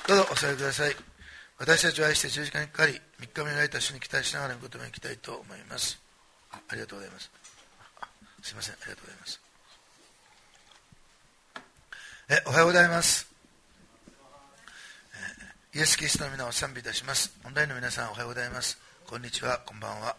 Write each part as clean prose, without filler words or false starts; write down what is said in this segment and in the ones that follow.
どうぞお座りください。私たちを愛して十字架にかかり、3日目にられた主に期待しながら御言葉に行きたいと思います。ありがとうございます。すいません、ありがとうございます。おはようございます。イエス・キリストの皆を賛美いたします。オンラインの皆さん、おはようございます。こんにちは、こんばんは。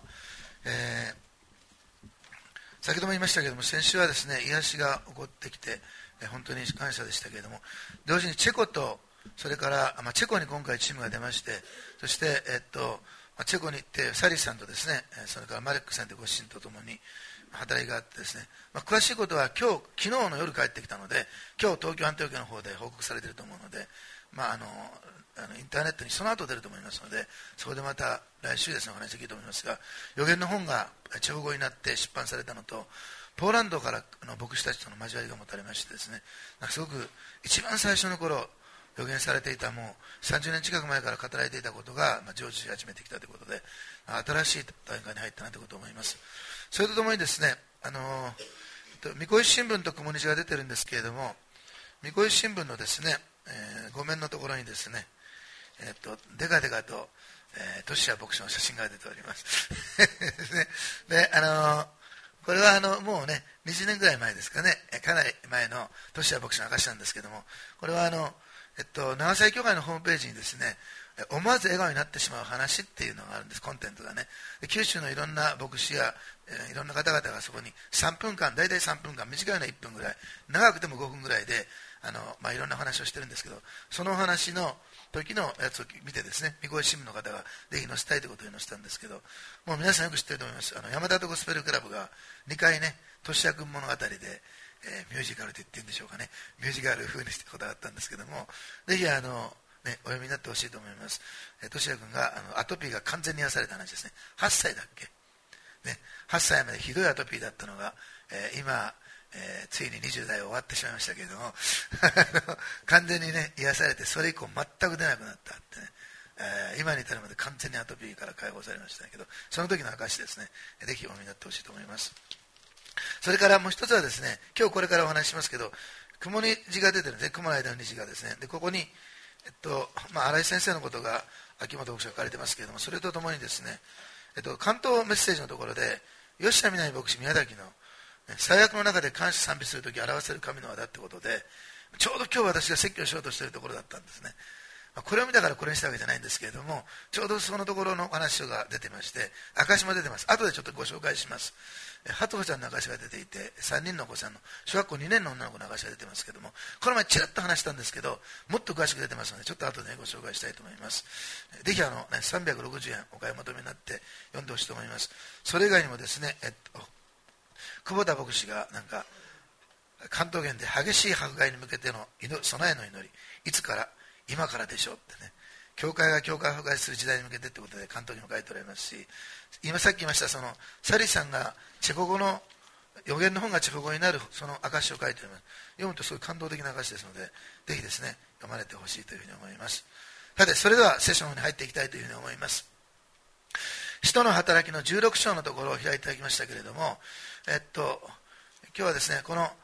先ほども言いましたけれども、先週はですね、癒しが起こってきて、本当に感謝でしたけれども、同時にチェコと、それから、チェコに今回チームが出まして、そして、チェコに行ってサリーさんとですね、それからマレックさんとご主人とともに働きがあってですね、詳しいことは昨日の夜帰ってきたので、今日東京アンテオキの方で報告されていると思うので、インターネットにその後出ると思いますので、そこでまた来週ですね、お話できると思いますが、予言の本がチェコ語になって出版されたのと、ポーランドからの牧師たちとの交わりが持たれましてですね、すごく一番最初の頃予言されていた、もう30年近く前から語られていたことが成就し始めてきたということで、新しい段階に入ったなということを思います。それとともにですね、三越新聞と雲西が出てるんですけれども、三越新聞のですね、5面のところにですね、デカデカと、トシヤ牧師の写真が出ておりますで、これはもうね20年ぐらい前ですかね、かなり前のトシヤ牧師の証なんですけども、これは長崎教会のホームページにですね、思わず笑顔になってしまう話っていうのがあるんです。コンテンツがね、九州のいろんな牧師や、いろんな方々がそこに3分間、大体3分間、短いのは1分ぐらい、長くても5分ぐらいでいろんな話をしてるんですけど、そのお話の時のやつを見てですね、三越新聞の方がぜひ載せたいということで載せたんですけど、もう皆さんよく知ってると思います。山田とゴスペルクラブが2回ね、トシヤ君物語で、ミュージカルと言っていいんでしょうかね、ミュージカル風にしたことがあったんですけども、ぜひお読みになってほしいと思います。トシヤ君がアトピーが完全に癒された話ですね。8歳だっけ、ね、8歳までひどいアトピーだったのが、今ついに20代終わってしまいましたけれども完全にね癒されて、それ以降全く出なくなったってね、今に至るまで完全にアトピーから解放されましたけど、その時の証ですね、ぜひお読みになってほしいと思います。それからもう一つはですね、今日これからお話ししますけど、雲虹が出てるんですね、雲の間の虹がですね、でここに、新井先生のことが秋元牧師が書かれてますけれども、それとともにですね、関東メッセージのところで吉田南牧師宮崎の最悪の中で感謝賛美するとき表せる神の輪だってことで、ちょうど今日私が説教しようとしているところだったんですね。これを見たからこれにしたわけじゃないんですけれども、ちょうどそのところの話が出てまして、証も出てます。後でちょっとご紹介します。ハトコちゃんの証が出ていて、3人のお子さんの小学校2年の女の子の証が出てますけども、この前ちらっと話したんですけど、もっと詳しく出てますので、ちょっと後でご紹介したいと思います。ぜひ360円お買い求めになって読んでほしいと思います。それ以外にもですね、久保田牧師が関東圏で激しい迫害に向けての備えの祈り、いつから今からでしょうってね、教会が教会を迫害する時代に向けてということで関東にも書いておられますし、今さっき言いましたそのサリーさんがチェコ語の予言の本がチェコ語になるその証を書いております。読むとすごい感動的な証ですので、ぜひですね読まれてほしいというふうに思います。さて、それでは聖書の方に入っていきたいというふうに思います。使徒の働きの16章のところを開いていただきましたけれども、今日はですね、この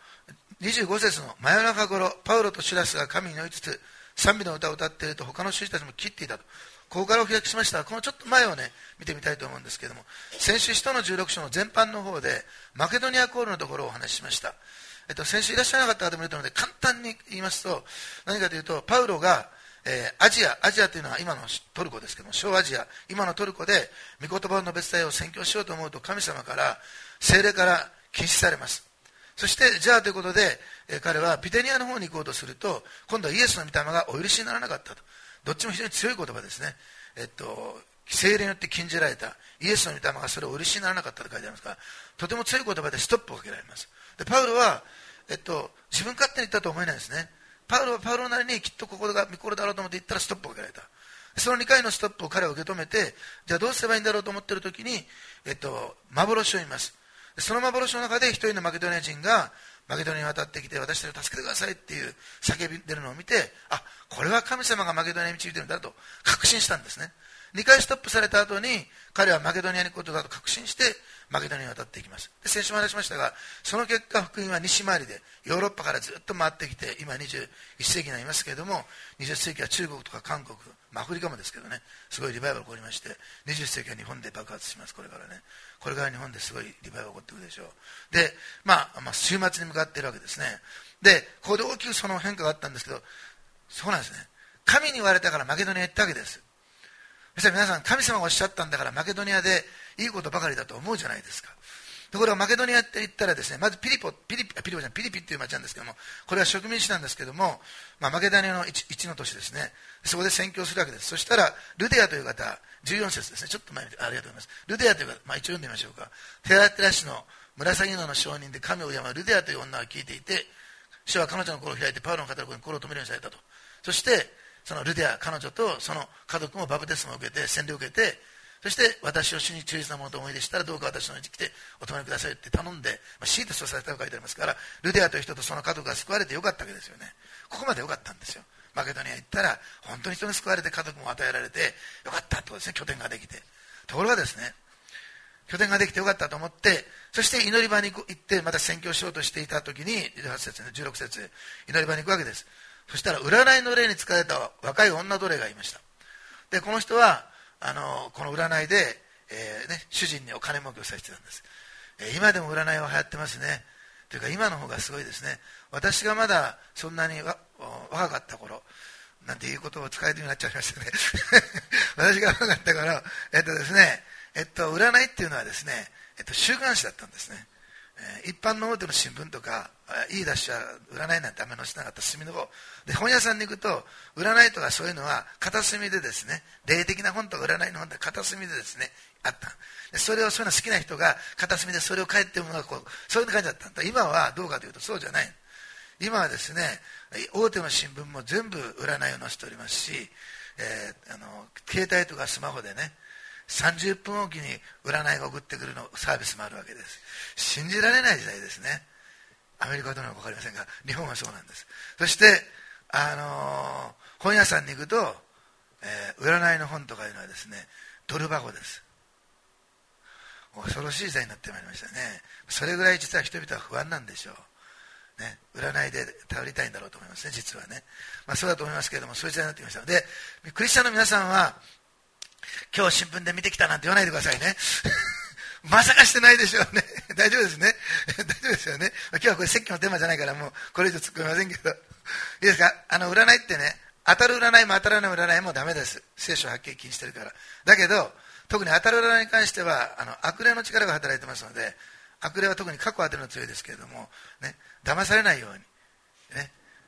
25節の真夜中頃、パウロとシラスが神に祈りつつ賛美の歌を歌っていると他の囚人たちも切っていたと、ここからお開きしましたが、このちょっと前をね見てみたいと思うんですけれども、先週使徒の16章の前半の方でマケドニアコールのところをお話ししました。先週いらっしゃらなかった方もいると思うので簡単に言いますと、何かというと、パウロがアジアというのは今のトルコですけども、小アジア、今のトルコで御言葉の述べ伝えを宣教しようと思うと、神様から聖霊から禁止されます。そしてじゃあということで、彼はビテニアの方に行こうとすると、今度はイエスの御霊がお許しにならなかったと。どっちも非常に強い言葉ですね。聖霊によって禁じられたイエスの御霊がそれをお許しにならなかったと書いてありますから、とても強い言葉でストップをかけられます。でパウロは、自分勝手に言ったと思えないですね。パウロはパウロなりにきっとここが見頃だろうと思って言ったらストップをかけられた。その2回のストップを彼は受け止めて、じゃあどうすればいいんだろうと思っている時に、幻を見ます。その幻の中で一人のマケドニア人がマケドニアに渡ってきて、私たちを助けてくださいっていう叫び出るのを見て、あ、これは神様がマケドニアに導いているんだと確信したんですね。 2回ストップされた後に彼はマケドニアに行くことだと確信してマケドニアに渡っていきます。で、先週も話しましたが、その結果福音は西回りでヨーロッパからずっと回ってきて、今21世紀になりますけれども、20世紀は中国とか韓国、アフリカもですけどね、すごいリバイバル起こりまして、20世紀は日本で爆発します。これからね、これから日本ですごいリバイバル起こってくるでしょう。で、週末に向かっているわけですね。で、ここで大きくその変化があったんですけど、そうなんですね、神に言われたからマケドニアに行ったわけです。そしたら皆さん、神様がおっしゃったんだからマケドニアでいいことばかりだと思うじゃないですか。ところがマケドニアって言ったらですね、まずピリピっていう町なんですけども、これは植民地なんですけども、マケドニアの一の都市ですね。そこで宣教するわけです。そしたらルデアという方、14節ですね、ちょっと前にありがとうございます。ルデアという方、一応読んでみましょうか。テラテラ市の紫野の証人で神を敬うルデアという女が聞いていて、主は彼女の心を開いてパウロの語ることに心を止めるようにされたと。そしてそのルデア、彼女とその家族もバプテスマを受けて、洗礼を受けて、そして私を主に忠実なものと思い出したらどうか私の家に来てお泊まりくださいって頼んで、強いてそうされたと書いてありますから、ルデアという人とその家族が救われてよかったわけですよね。ここまでよかったんですよ。マケドニア行ったら本当に人に救われて家族も与えられてよかったとですね、拠点ができて。ところがですね、拠点ができてよかったと思って、そして祈り場に行ってまた宣教しようとしていた時に、18節、16節、祈り場に行くわけです。そしたら占いの霊に疲れた若い女奴隷がいました。で、この人はこの占いで、主人にお金儲けをさせてたんです。今でも占いは流行ってますね。というか今の方がすごいですね。私がまだそんなに若かった頃なんていうことを使えるようになっちゃいましたね。私が若かった頃、ですね、占いっていうのはですね、週刊誌だったんですね。一般の大手の新聞とかいい雑誌は占いなんてあんまり載せなかった隅の方で、本屋さんに行くと占いとかそういうのは片隅でですね、霊的な本とか占いの本って片隅でですねあった。でそれをそういうの好きな人が片隅でそれを書いてるのがそういう感じだったんだ。今はどうかというとそうじゃない。今はですね、大手の新聞も全部占いを載せておりますし、携帯とかスマホでね、30分おきに占いが送ってくるのサービスもあるわけです。信じられない時代ですね。アメリカはどうなのか分かりませんが、日本はそうなんです。そして、本屋さんに行くと、占いの本とかいうのはですね、ドル箱です。恐ろしい時代になってまいりましたね。それぐらい実は人々は不安なんでしょう。ね、占いで頼りたいんだろうと思いますね、実はね。そうだと思いますけれども、そういう時代になってきました。で、クリスチャンの皆さんは、今日新聞で見てきたなんて言わないでくださいね。まさかしてないでしょうね。大丈夫ですね。大丈夫ですよね。今日はこれ説教のテーマじゃないからもうこれ以上突っ込みませんけど。いいですか。占いってね、当たる占いも当たらない占いもダメです。聖書ははっきり禁じてるから。だけど、特に当たる占いに関しては、悪霊の力が働いてますので、悪霊は特に過去当てるの強いですけれども、ね、騙されないように。ね、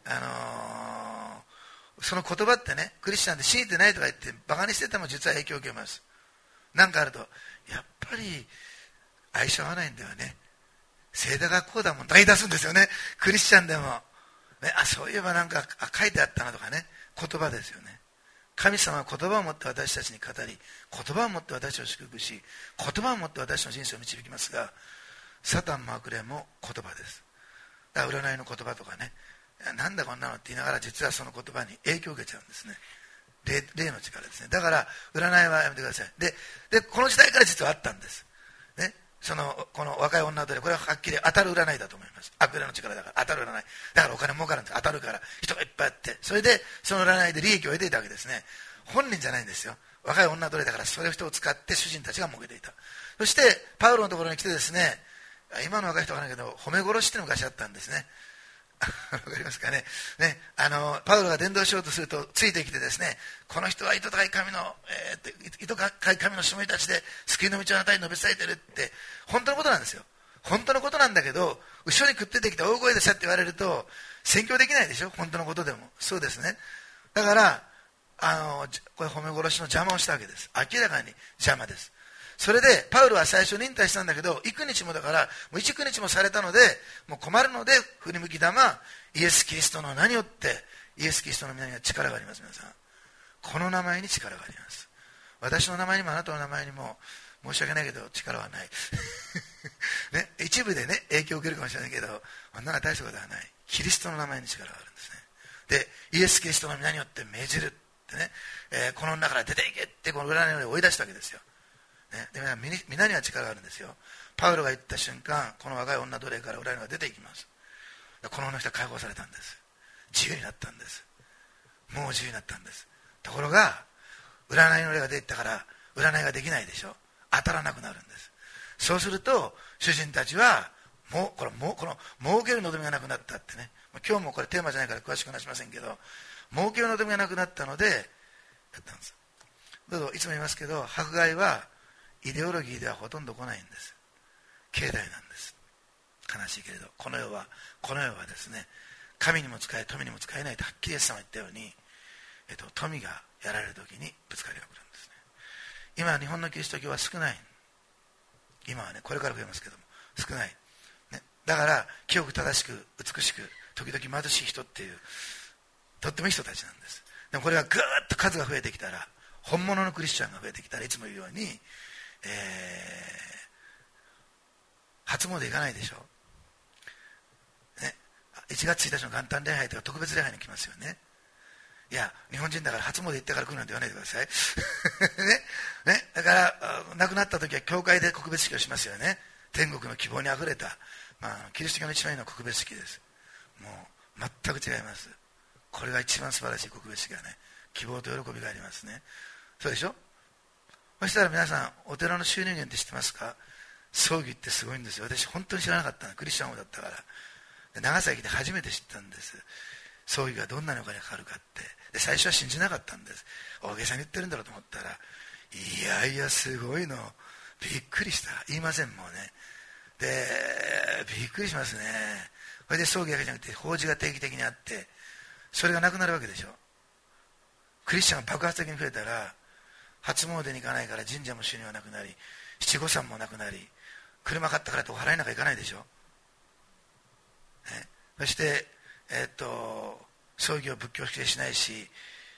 その言葉ってね、クリスチャンで信じてないとか言ってバカにしてても実は影響を受けます。なんかあると、やっぱり相性合わないんだよね。聖座がこうだもんとか言い出すんですよね。クリスチャンでも、ね、そういえばなんか書いてあったなとかね、言葉ですよね。神様は言葉を持って私たちに語り、言葉を持って私を祝福し、言葉を持って私の人生を導きますが、サタンも悪霊も言葉です。だから占いの言葉とかね、なんだこんなのって言いながら実はその言葉に影響を受けちゃうんですね。霊の力ですね。だから占いはやめてください。でこの時代から実はあったんです、ね、この若い女とこれははっきり当たる占いだと思います。悪霊の力だから当たる占いだから、お金儲かるんです。当たるから人がいっぱいあって、それでその占いで利益を得ていたわけですね。本人じゃないんですよ。若い女奴隷だから、それを人を使って主人たちが儲けていた。そしてパウロのところに来てですね、今の若い人はないけど褒め殺しっていうのが昔あったんですね。わかりますかね。パウロが伝道しようとするとついてきてですね、この人は糸高い神の、糸高い神のしもべたちで救いの道をあなたに述べ伝えてるって本当のことなんですよ。本当のことなんだけど、後ろに食ってきて大声でさって言われると宣教できないでしょ。本当のことでもそうですね。だからこれ褒め殺しの邪魔をしたわけです。明らかに邪魔です。それでパウロは最初忍耐したんだけど、幾日もだからもう一日もされたのでもう困るので振り向き玉、イエス・キリストの名によって、イエス・キリストの皆には力があります。皆さん、この名前に力があります。私の名前にもあなたの名前にも申し訳ないけど力はない、ね、一部でね影響を受けるかもしれないけど、そんなのは大したことはない。キリストの名前に力があるんですね。でイエス・キリストの皆によって命じる、 ってね、この女から出ていけってこの占いの霊を追い出したわけですよ、ね、で皆には力があるんですよ。パウロが言った瞬間、この若い女奴隷から占いが出ていきます。この女の人は解放されたんです。自由になったんです。もう自由になったんです。ところが占いの霊が出ていったから占いができないでしょ。当たらなくなるんです。そうすると主人たちはこの儲ける望みがなくなったってね、今日もこれテーマじゃないから詳しく話しませんけど、儲ける望みがなくなったのでやったんです。どうぞいつも言いますけど、迫害はイデオロギーではほとんど来ないんです。境内なんです。悲しいけれどこの世はですね、神にも使え富にも使えないとはっきりイエス様が言ったように、富がやられる時にぶつかりが来るんですね。今日本のキリスト教は少ない。今はね、これから増えますけども少ない、ね、だから清く正しく美しく時々貧しい人っていうとってもいい人たちなんです。でもこれがぐーっと数が増えてきたら、本物のクリスチャンが増えてきたら、いつも言うように、初詣行かないでしょ、ね、1月1日の元旦礼拝とか特別礼拝に来ますよね。いや日本人だから初詣行ってから来るなんて言わないでくださいね、だから亡くなった時は教会で告別式をしますよね。天国の希望にあふれた、キリスト教の一番いいのは告別式です。もう全く違います。これが一番素晴らしい告別式がね、希望と喜びがありますね。そうでしょ。そしたら皆さん、お寺の収入源って知ってますか。葬儀ってすごいんですよ。私本当に知らなかったの、クリスチャン王だったから。で長崎で初めて知ったんです。葬儀がどんなにお金かかるかって。で最初は信じなかったんです。大げさに言ってるんだろうと思ったら、いやいやすごいの、びっくりした。言いませんもうね。でびっくりしますね。それで葬儀だけじゃなくて法事が定期的にあって、それがなくなるわけでしょ。クリスチャンが爆発的に増えたら、初詣に行かないから神社も収入がなくなり、七五三もなくなり、車買ったからってお祓いなんか行かないでしょ、ね、そして葬儀を仏教式でしないし、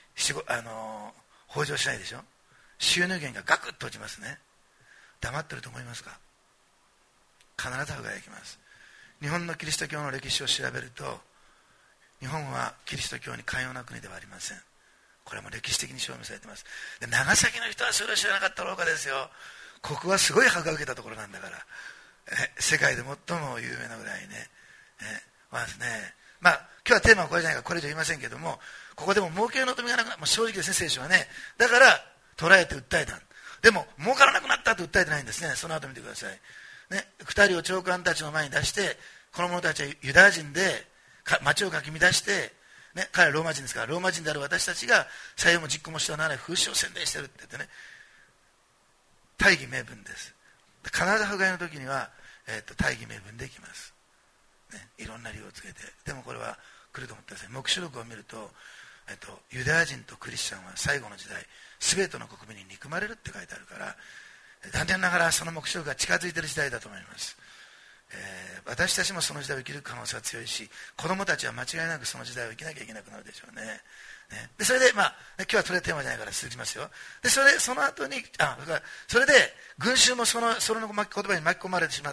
法事をしないでしょ。収入源がガクッと落ちますね。黙ってると思いますか。必ず迫害が来ます。日本のキリスト教の歴史を調べると、日本はキリスト教に寛容な国ではありません。これも歴史的に証明されています。で長崎の人はそれを知らなかったろうかですよ。ここはすごい迫害を受けたところなんだから、世界で最も有名なぐらいね。ですね、今日はテーマはこれじゃないからこれ以上言いませんけども、ここでも儲けの望みがなくなった、正直ですね、聖書はね。だから捉えて訴えた。でも儲からなくなったと訴えてないんですね。その後見てください、ね、2人を長官たちの前に出して、この者たちはユダヤ人で町をかき乱して、ね、彼はローマ人ですから、ローマ人である私たちが採用も実行もしてはならない風刺を宣伝してるって言ってね、大義名分です。必ず迫害の時には、大義名分でいきます、ね、いろんな理由をつけて。でもこれは来ると思ってください。黙示録を見ると、ユダヤ人とクリスチャンは最後の時代全ての国民に憎まれるって書いてあるから、残念ながらその黙示録が近づいている時代だと思います。私たちもその時代を生きる可能性は強いし、子供たちは間違いなくその時代を生きなきゃいけなくなるでしょうね。でそれで、今日はそれテーマじゃないから続きますよ。でその後にそれで群衆もその言葉に巻き込まれてしまって、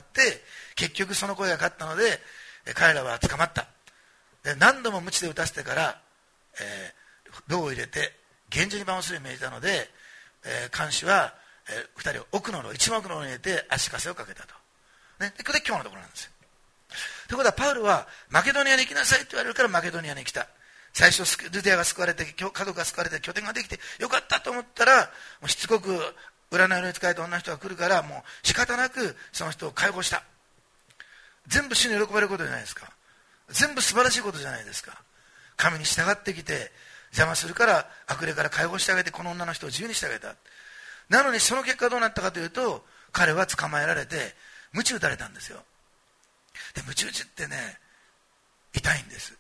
結局その声が勝ったので、彼らは捕まった。で何度も鞭で打たせてから、銅を入れて厳重に番をするように命じたので、看守は、2人を一番奥の牢に入れて足かせをかけたと。でこれで今日のところなんですよ。ということはパウロはマケドニアに行きなさいと言われるからマケドニアに来た。最初ルテアが救われて、家族が救われて拠点ができてよかったと思ったら、もうしつこく占いのに使えた女の人が来るから、もう仕方なくその人を解放した。全部主に喜ばれることじゃないですか。全部素晴らしいことじゃないですか。神に従ってきて邪魔するから悪霊から解放してあげて、この女の人を自由にしてあげた。なのにその結果どうなったかというと、彼は捕まえられて鞭打たれたんですよ。で鞭打ちってね、痛いんです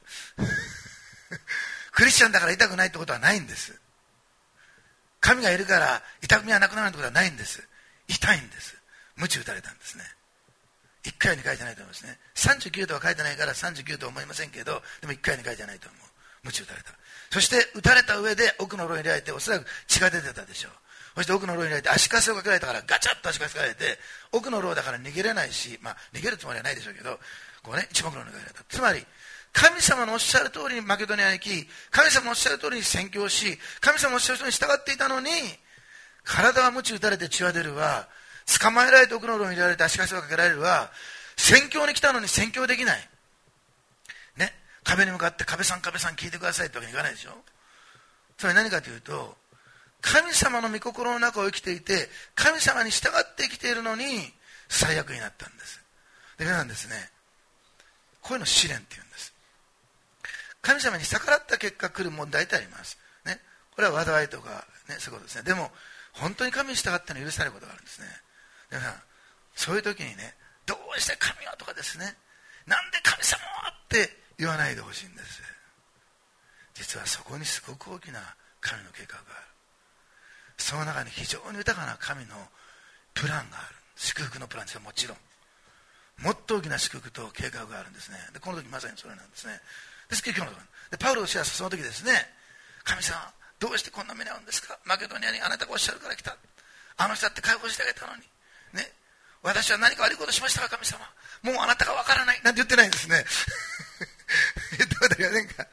クリスチャンだから痛くないってことはないんです。神がいるから痛みはなくなるってことはないんです。痛いんです。鞭打たれたんですね。1回に書いてないと思いますね。39とは書いてないから39とは思いませんけど、でも1回に書いてないと思う。鞭打たれた。そして打たれた上で奥の牢に入れられて、おそらく血が出てたでしょう。そして奥の牢に入れられて足かせをかけられたから、ガチャッと足かせかけられて、奥の牢だから逃げれないし、逃げるつもりはないでしょうけど、こうね、一番奥の牢に入れられた。つまり神様のおっしゃる通りにマケドニアに行き、神様のおっしゃる通りに宣教し、神様のおっしゃる通りに従っていたのに、体は鞭打たれて血は出るわ、捕まえられて奥の牢に入れられて足かせをかけられるわ、宣教に来たのに宣教できない。ね、壁に向かって壁さん聞いてくださいってわけにいかないでしょ。それは何かというと、神様の御心の中を生きていて、神様に従って生きているのに最悪になったんです。で、皆さんですね、こういうのを試練って言うんです。神様に逆らった結果来る問題ってあります、ね、これは災いとか、ね、そういうことですね。でも本当に神に従ったの許されることがあるんですね。皆さん、そういう時にね、どうして神はとかですね、なんで神様はって言わないでほしいんです。実はそこにすごく大きな神の計画がある。その中に非常に豊かな神のプランがある。祝福のプランですよ。もちろんもっと大きな祝福と計画があるんですね。でこの時まさにそれなんですね。ですけど今日のところでパウロとシラスはその時ですね、神様どうしてこんな目に遭うんですか、マケドニアにあなたがおっしゃるから来た、あの人だって解放してあげたのにね、私は何か悪いことしましたか神様、もうあなたがわからないなんて言ってないんですね言ってことありませんか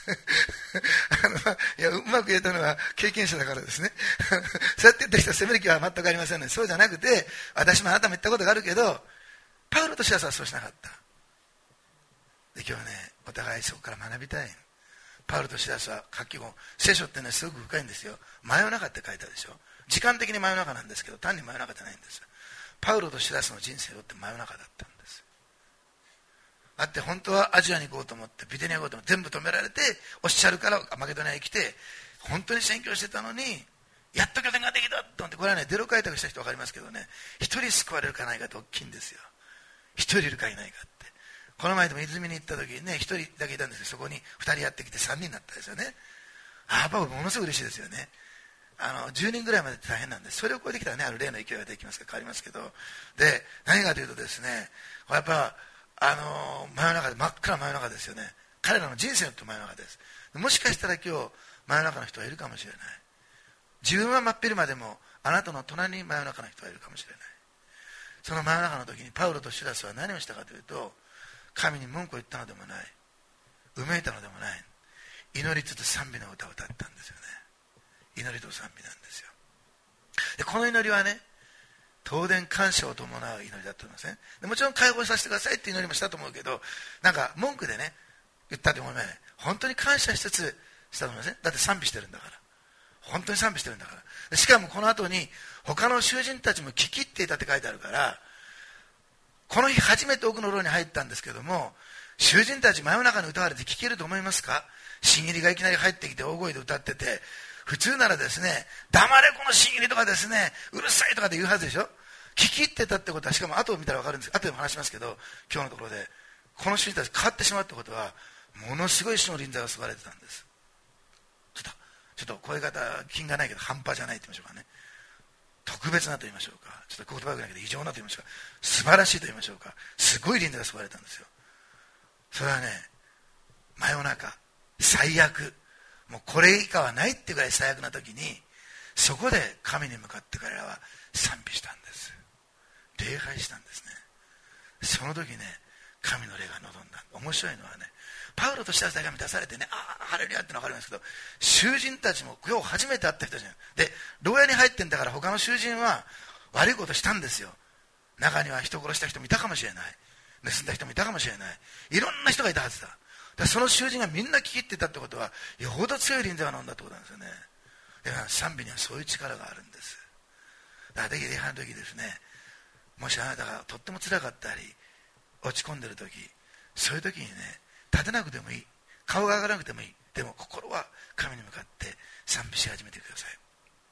いや、うまく言えたのは経験者だからですねそうやって言った人は責める気は全くありませんね。そうじゃなくて、私もあなたも言ったことがあるけど、パウロとシラスはそうしなかった。で今日はね、お互いそこから学びたい。パウロとシラスは書き本、聖書っていうのはすごく深いんですよ。真夜中って書いてあるでしょ。時間的に真夜中なんですけど、単に真夜中じゃないんです。パウロとシラスの人生をって真夜中だったんです。だって本当はアジアに行こうと思って、ビテニア行こうと思って全部止められて、おっしゃるからマケドニアに来て、本当に宣教してたのに、やっと拠点ができたと思って、これはね、デロ開拓した人分かりますけどね、一人救われるかないかって大きいんですよ。一人いるかいないかって。この前でも泉に行った時にね、一人だけいたんですよ。そこに二人やってきて三人になったんですよね。やっぱものすごい嬉しいですよね。10人ぐらいまで大変なんです。それを超えてきたらね、ある例の勢いができますから変わりますけど、で何かというとですね、やっぱ真夜中で、真っ暗な真夜中ですよね。彼らの人生にとって真夜中です。もしかしたら今日真夜中の人はいるかもしれない。自分は真っ昼間でもあなたの隣に真夜中の人はいるかもしれない。その真夜中の時にパウロとシラスは何をしたかというと、神に文句を言ったのでもない、うめいたのでもない、祈りつつ賛美の歌を歌ったんですよね。祈りと賛美なんですよ。でこの祈りはね、当然感謝を伴う祈りだと思いますね。でもちろん解放させてくださいって祈りもしたと思うけど、なんか文句でね言ったと思いますね。本当に感謝しつつしたと思いますね。だって賛美してるんだから、本当に賛美してるんだから。しかもこの後に他の囚人たちも聞き入っていたって書いてあるから、この日初めて奥の牢に入ったんですけども、囚人たち真夜中に歌われて聞けると思いますか。新入りがいきなり入ってきて大声で歌ってて、普通ならですね、黙れこの新入りとかですね、うるさいとかで言うはずでしょ。聞き入ってたってことは、しかも後を見たら分かるんです。後でも話しますけど、今日のところでこの囚人たち変わってしまうってことは、ものすごい主の臨在が注がれてたんです。ちょっとこういう方品がないけど半端じゃないと言いましょうかね、特別なと言いましょうか、ちょっと言葉がないけど異常なと言いましょうか、素晴らしいと言いましょうか、すごい臨在が注がれたんですよ。それはね、真夜中最悪、もうこれ以下はないっていうぐらい最悪な時に、そこで神に向かって彼らは賛美したんです。礼拝したんですね。その時ね、神の霊が望んだ。面白いのはね、パウロとシラスだけが満たされてね、ハレルヤってのは分かりますけど、囚人たちも今日初めて会った人たちで、牢屋に入ってんだから他の囚人は悪いことしたんですよ。中には人殺した人もいたかもしれない、盗んだ人もいたかもしれない、いろんな人がいたはずだ。その囚人がみんな聞き入ってたってことは、よほど強い臨在が飲んだってことなんですよね。だから賛美にはそういう力があるんです。だから礼拝の時ですね、もしあなたがとっても辛かったり落ち込んでる時、そういう時にね、立てなくてもいい、顔が上がらなくてもいい、でも心は神に向かって賛美し始めてください。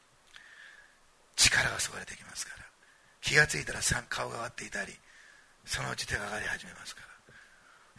力が注がれてきますから、気がついたら顔が上がっていたり、そのうち手が上がり始めますから、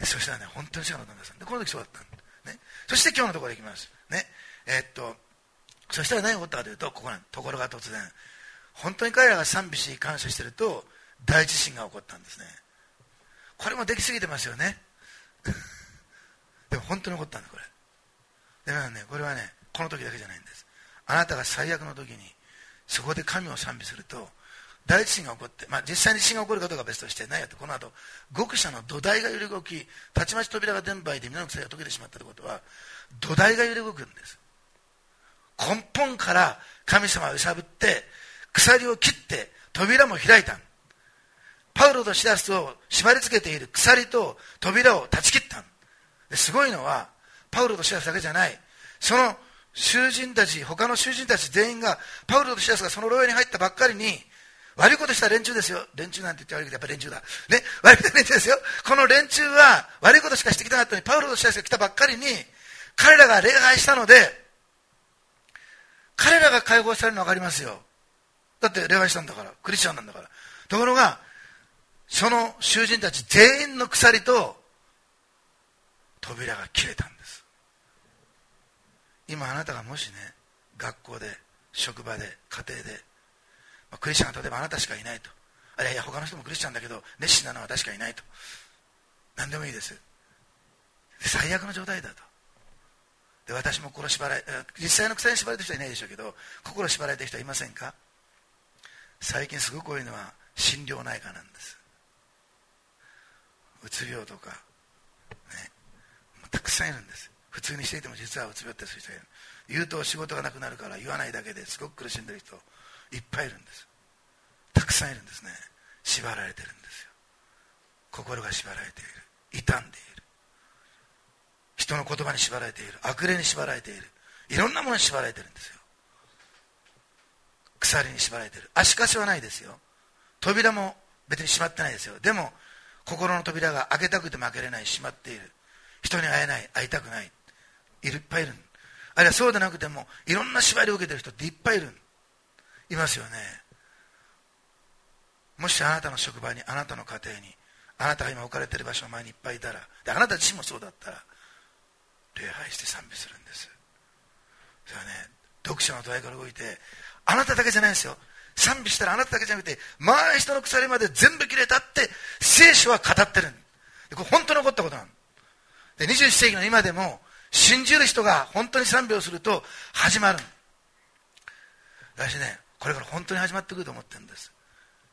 そしたらね、本当に主が望んだんです。でこの時そうだったんだ、ね、そして今日のところに行きますね。そしたら何が起こったかというと、ここなんところが突然、本当に彼らが賛美し感謝していると大地震が起こったんですね。これもできすぎてますよねでも本当に起こったんだこれ。だからね、これはね、この時だけじゃないんです。あなたが最悪の時にそこで神を賛美すると、 大地震が起こって、実際に地震が起こるかどうかは別としてないよと、この後極者の土台が揺れ動き、たちまち扉が電波で皆の鎖が解けてしまったということは、土台が揺れ動くんです。根本から神様を揺さぶって鎖を切って扉も開いた。パウロとシラスを縛り付けている鎖と扉を断ち切った。すごいのはパウロとシラスだけじゃない、その囚人たち、他の囚人たち全員が、パウロとシラスがその牢屋に入ったばっかりに、悪いことした連中ですよ。連中なんて言って悪いけどやっぱり連中だね、悪いことした連中ですよ。この連中は悪いことしかしてきたかったのに、パウロとシラスが来たばっかりに彼らが礼拝したので、彼らが解放されるの分かりますよ。だって礼拝したんだから、クリスチャンなんだから。ところがその囚人たち全員の鎖と扉が切れたんです。今あなたがもしね、学校で、職場で、家庭で、クリスチャンが例えばあなたしかいないと、あるいは他の人もクリスチャンだけど熱心なのは確かいないと、何でもいいです。最悪の状態だと。で、私も心縛られ、実際の鎖に縛られてる人はいないでしょうけど、心縛られてる人はいませんか？最近すごく多いのは心療内科なんです。うつ病とか、ね、たくさんいるんです。普通にしていても実はうつ病ってそういう人がいる。言うと仕事がなくなるから言わないだけですごく苦しんでいる人いっぱいいるんです。たくさんいるんですね。縛られてるんですよ。心が縛られている、傷んでいる、人の言葉に縛られている、悪霊に縛られている、いろんなものに縛られてるんですよ。鎖に縛られている。足かせはないですよ。扉も別に閉まってないですよ。でも心の扉が開けたくても開けれない、閉まっている。人に会えない、会いたくない、いっぱいいる。あるいはそうでなくてもいろんな縛りを受けている人っていっぱいいる、いますよね。もしあなたの職場に、あなたの家庭に、あなたが今置かれている場所の前にいっぱいいたら、であなた自身もそうだったら、礼拝して賛美するんです。それはね、読者の土台から動いて、あなただけじゃないんですよ。賛美したらあなただけじゃなくて、周りの人の鎖まで全部切れたって聖書は語ってる。これ本当に起こったことなの。で、21世紀の今でも信じる人が本当に賛美をすると始まる。私ね、これから本当に始まってくると思ってるんです。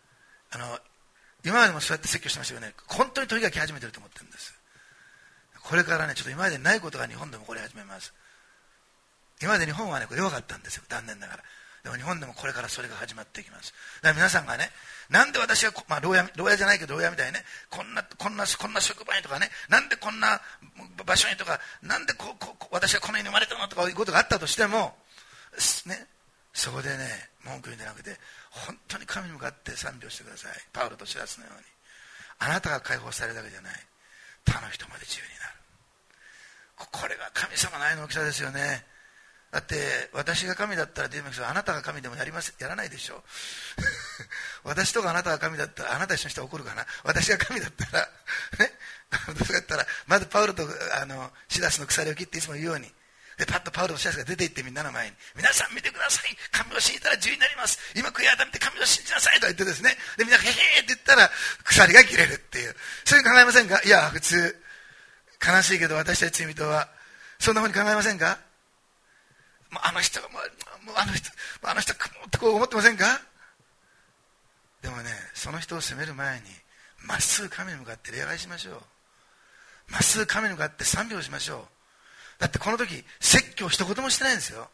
今までもそうやって説教してましたよね。本当に時が来始めてると思ってるんです。これからね、ちょっと今までにないことが日本でも起こり始めます。今まで日本はね、弱かったんですよ、残念ながら。でも日本でもこれからそれが始まっていきます。だから皆さんがね、なんで私が、牢屋じゃないけど牢屋みたいにね、こんな職場にとかね、なんでこんな場所にとか、なんで私はこの世に生まれたのとかいうことがあったとしても、ね、そこでね、文句言うんじゃなくて、本当に神に向かって賛美をしてください。パウロとシラスのように。あなたが解放されるだけじゃない。他の人まで自由になる。これが神様の愛の大きさですよね。だって私が神だったらと言いますけど、あなたが神でもやらないでしょ私とかあなたが神だったら、あなた一緒にして怒るかな。私が神だったらね、私がったらまずパウロとシラスの鎖を切っていつも言うように、でパッとパウロとシラスが出て行ってみんなの前に、皆さん見てください、神を信じたら自由になります、今悔い改めて神を信じなさいと言ってですね、でみんながへへーって言ったら鎖が切れるっていう、そういう考えませんか？いや普通悲しいけど私たち罪人はそんなふうに考えませんか？あの人があの人ってこう思ってませんか？でもね、その人を責める前にまっすぐ神に向かって礼拝しましょう。まっすぐ神に向かって賛美をしましょう。だってこの時説教一言もしてないんですよ。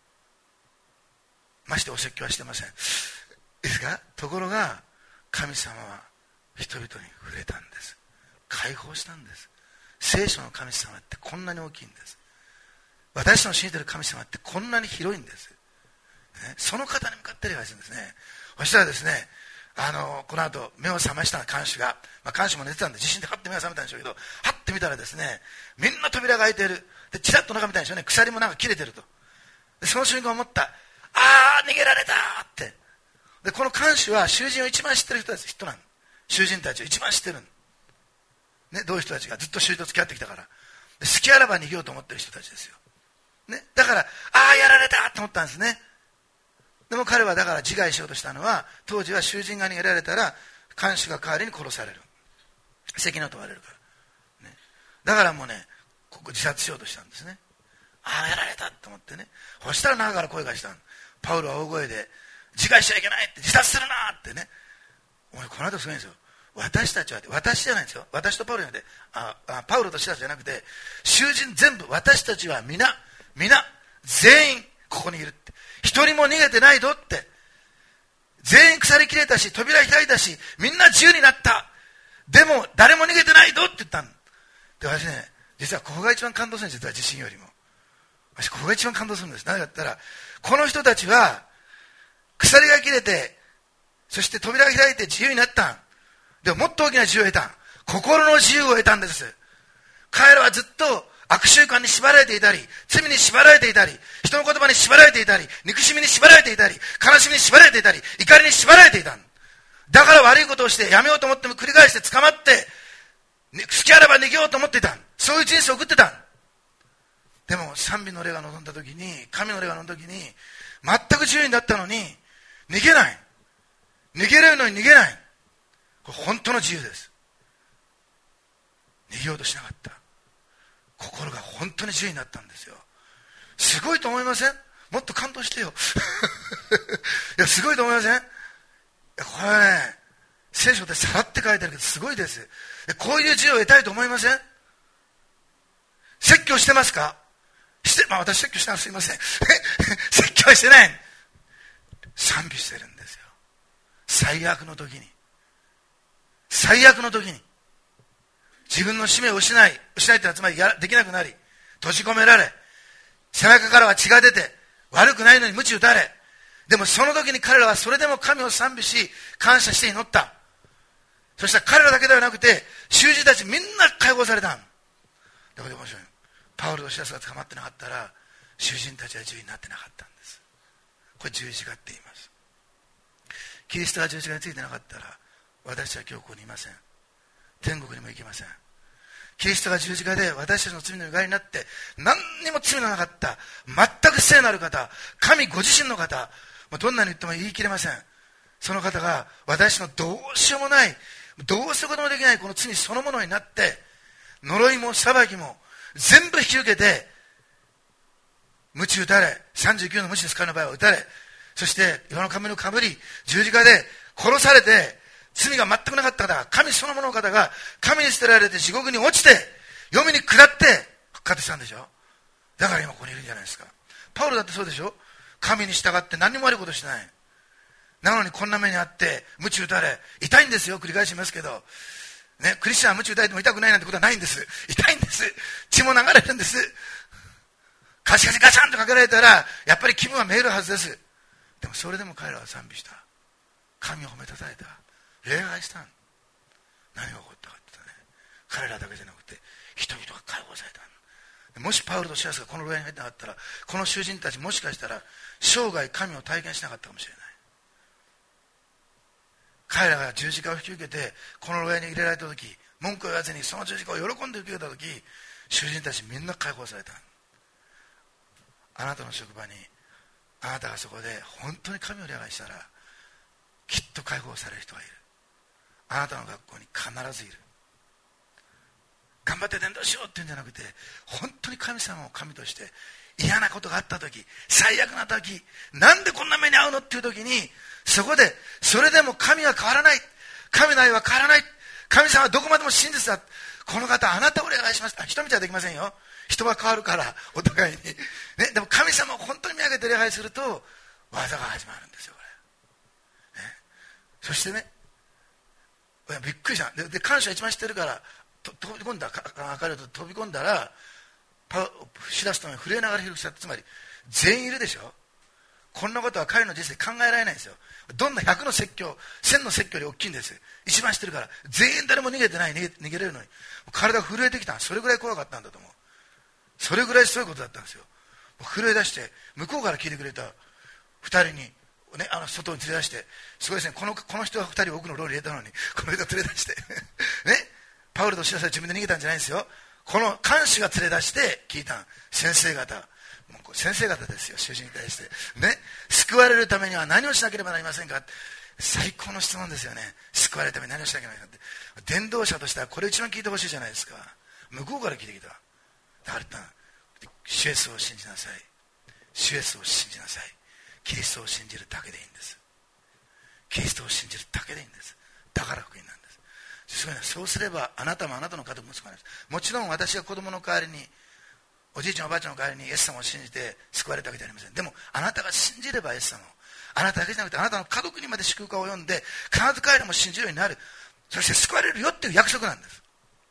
ましてお説教はしてません。いいですか？ところが神様は人々に触れたんです。解放したんです。聖書の神様ってこんなに大きいんです。私の信じている神様ってこんなに広いんです、ね、その方に向かって礼拝するんですね。そしたらですね、この後目を覚ました看守が、看守も寝てたんで地震でハッて目が覚めたんでしょうけど、ハッて見たらですね、みんな扉が開いている。でチラッと中見たんでしょうね、鎖もなんか切れてると。でその瞬間思った、逃げられたって。でこの看守は囚人を一番知ってる人なん。囚人たちを一番知ってる、ね、どういう人たちがずっと囚人と付き合ってきたから、で隙あらば逃げようと思ってる人たちですよ、ね、だからやられたと思ったんですね。でも彼はだから自害しようとしたのは、当時は囚人が逃げられたら看守が代わりに殺される、責任を問われるから、ね、だからもうね、ここ自殺しようとしたんですね。やられたと思ってね。そしたら中から声がした。パウロは大声で自害しちゃいけないって、自殺するなってね。俺この後すごいんですよ。私たちは、私じゃないんですよ、私とパウロじゃなくて、パウロとシラスじゃなくて、囚人全部、私たちは皆全員ここにいるって、一人も逃げてないぞって、全員腐り切れたし、扉開いたし、みんな自由になった、でも誰も逃げてないぞって言ったんで、私ね、実はここが一番感動するんです。実は地震よりも私ここが一番感動するんです。なぜかって言ったら、この人たちは鎖が切れて、そして扉が開いて自由になったんでも、もっと大きな自由を得たん、心の自由を得たんです。彼らはずっと悪習慣に縛られていたり、罪に縛られていたり、人の言葉に縛られていたり、憎しみに縛られていたり、悲しみに縛られていたり、怒りに縛られていたんだから、悪いことをしてやめようと思っても繰り返して捕まって、好きあらば逃げようと思っていたん、そういう人生を送ってたん。でも賛美の霊が臨んだ時に、神の霊が臨んだ時に、全く自由になったのに逃げない、逃げれるのに逃げない。これ本当の自由です。逃げようとしなかった。心が本当に自由になったんですよ。すごいと思いません？もっと感動してよいや、すごいと思いません？これはね、聖書でさらって書いてあるけどすごいです。こういう自由を得たいと思いません？説教してますか？私説教したらすいません説教はしてない。賛美してるんですよ。最悪の時に自分の使命を失いってのはつまりできなくなり、閉じ込められ、背中からは血が出て、悪くないのに鞭打たれ、でもその時に彼らはそれでも神を賛美し感謝して祈った。そしたら彼らだけではなくて、囚人たちみんな解放されたんだけど、面白い、パウロとシラスが捕まってなかったら囚人たちは自由になってなかったんです。これ十字架って言います。キリストが十字架についてなかったら、私は今日ここにいません。天国にも行けません。キリストが十字架で私たちの罪の代わりになって、何にも罪のなかった、全く聖なる方、神ご自身の方、どんなに言っても言い切れません。その方が私のどうしようもない、どうすることもできないこの罪そのものになって、呪いも裁きも全部引き受けて、鞭打たれ、39の鞭です、彼の場合は打たれ、そして岩の冠をかぶり、十字架で殺されて、罪が全くなかった方、神そのものの方が神に捨てられて地獄に落ちて、黄泉に下って復活したんでしょ。だから今ここにいるんじゃないですか。パウロだってそうでしょ。神に従って何にも悪いことしない。なのにこんな目にあって鞭打たれ、痛いんですよ。繰り返しますけどね、クリスチャンは鞭打たれても痛くないなんてことはないんです。痛いんです。血も流れるんです。カシカシガシャンとかけられたらやっぱり気分はめえるはずです。でもそれでも彼らは賛美した。神を褒めたたえた。礼拝した。何が起こったかって言ったらね、彼らだけじゃなくて人々が解放された。もしパウロとシラスがこの牢屋に入ってなかったら、この囚人たちもしかしたら生涯神を体験しなかったかもしれない。彼らが十字架を引き受けてこの牢屋に入れられた時、文句を言わずにその十字架を喜んで受けた時、囚人たちみんな解放された。あなたの職場にあなたがそこで本当に神を礼拝したら、きっと解放される人がいる。あなたの学校に必ずいる。頑張って伝道しようっていうんじゃなくて、本当に神様を神として嫌なことがあった時、最悪な時、なんでこんな目に遭うのっていう時に、そこでそれでも神は変わらない、神の愛は変わらない、神様はどこまでも真実だ、この方あなたを礼拝しました。人見ちゃできませんよ。人は変わるから、お互いに、ね、でも神様を本当に見上げて礼拝すると技が始まるんですよ、これ、ね、そしてね、びっくりした。で感謝一番知ってるから飛び込んだ、明るいと飛び込んだら、シラスとの震えながら広くしたって、つまり全員いるでしょ。こんなことは彼の人生考えられないんですよ。どんな100の説教、1000の説教より大きいんです。一番知ってるから。全員誰も逃げてない、逃げれるのに体が震えてきた。それぐらい怖かったんだと思う。それぐらいすごいことだったんですよ。震え出して向こうから聞いてくれた2人に、ね、外に連れ出して、すごいですね、この人は2人奥の牢に入れたのにこの人が連れ出してね、パウロとシラスは自分で逃げたんじゃないんですよ。この看守が連れ出して聞いたん。先生方、もう先生方ですよ、囚人に対してね、救われるためには何をしなければなりませんか。最高の質問ですよね。救われるために何をしなければなりませんかって。伝道者としてはこれ一番聞いてほしいじゃないですか。向こうから聞いてきた。だから主イエスを信じなさい、主イエスを信じなさい、 キリストを信じるだけでいいんです。キリストを信じるだけでいいんです。だから福音なんです。そうすればあなたもあなたの家族も救われます。もちろん私が子供の代わりに、おじいちゃんおばあちゃんの代わりにイエス様を信じて救われたわけじゃありません。でもあなたが信じればイエス様を、あなただけじゃなくてあなたの家族にまで祝福を及んで、必ず彼らも信じるようになる、そして救われるよっていう約束なんです。